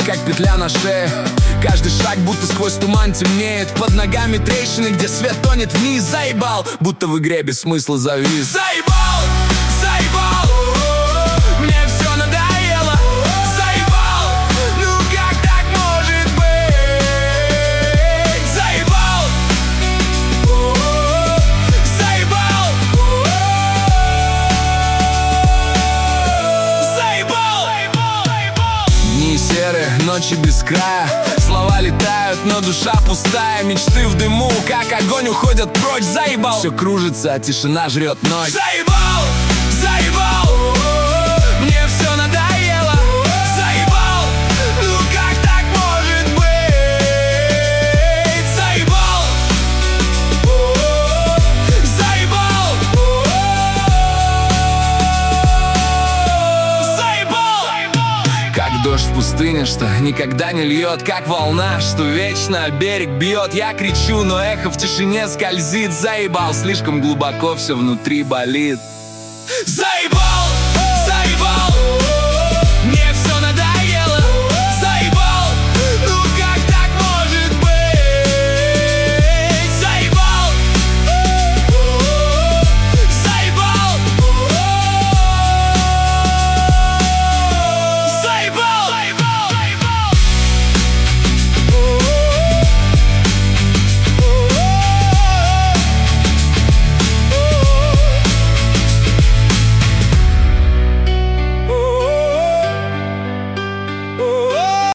как петля на шее. Каждый шаг будто сквозь туман темнеет. Под ногами трещины, где свет тонет вниз. Заебал, будто в игре без смысла завис. Заебал, заебал, мне все надоело. Заебал, ну как так может быть? Заебал, заебал, заебал. Дни серые, ночи без края. Слова летают, но душа пустая. Мечты в дыму, как огонь, уходят прочь. Заебал, все кружится, а тишина жрет ночь. Заебал, заебал, мне все надоело. Заебал, ну как так может быть? Заебал, заебал, заебал. Как дождь в пустыне, что никогда не льет. Как волна, что вечно берег бьет. Я кричу, но эхо в тишине скользит. Заебал, слишком глубоко все внутри болит. Заебал!